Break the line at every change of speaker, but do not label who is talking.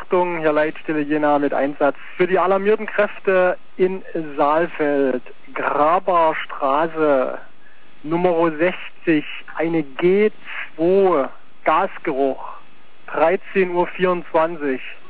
Achtung, hier Leitstelle Jena mit Einsatz. Für die alarmierten Kräfte in Saalfeld, Graberstraße, Nummer 60, eine G2, Gasgeruch, 13:24 Uhr.